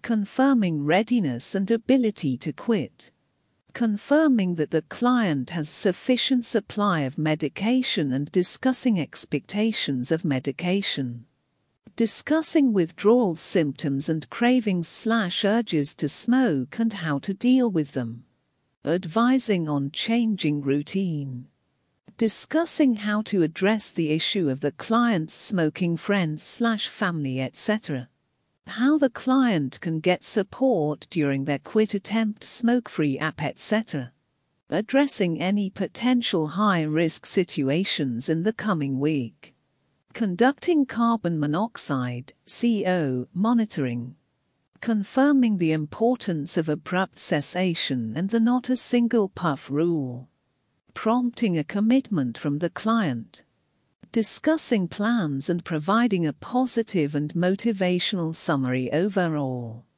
confirming readiness and ability to quit, confirming that the client has sufficient supply of medication and discussing expectations of medication, discussing withdrawal symptoms and cravings/urges to smoke and how to deal with them, advising on changing routine, discussing how to address the issue of the client's smoking friends/family, etc., how the client can get support during their quit attempt, smoke-free app, etc., addressing any potential high-risk situations in the coming week, conducting carbon monoxide (CO) monitoring, confirming the importance of abrupt cessation and the not a single puff rule, prompting a commitment from the client, discussing plans and providing a positive and motivational summary overall.